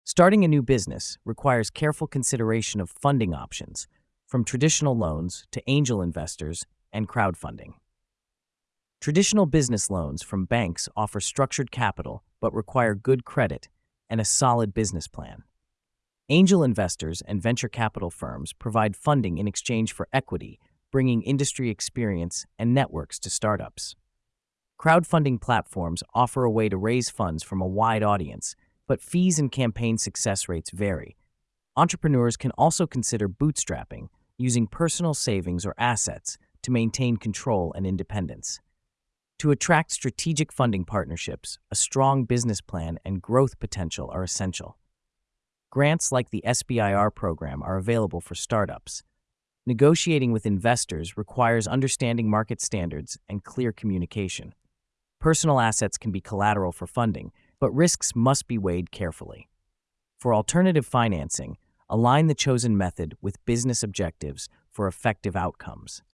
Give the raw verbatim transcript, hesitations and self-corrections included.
Starting a new business requires careful consideration of funding options, from traditional loans to angel investors and crowdfunding. Traditional business loans from banks offer structured capital but require good credit and a solid business plan. Angel investors and venture capital firms provide funding in exchange for equity, bringing industry experience and networks to startups. Crowdfunding platforms offer a way to raise funds from a wide audience, but fees and campaign success rates vary. Entrepreneurs can also consider bootstrapping, using personal savings or assets to maintain control and independence. To attract strategic funding partnerships, a strong business plan and growth potential are essential. Grants like the S B I R program are available for startups. Negotiating with investors requires understanding market standards and clear communication. Personal assets can be collateral for funding, but risks must be weighed carefully. For alternative financing, align the chosen method with business objectives for effective outcomes.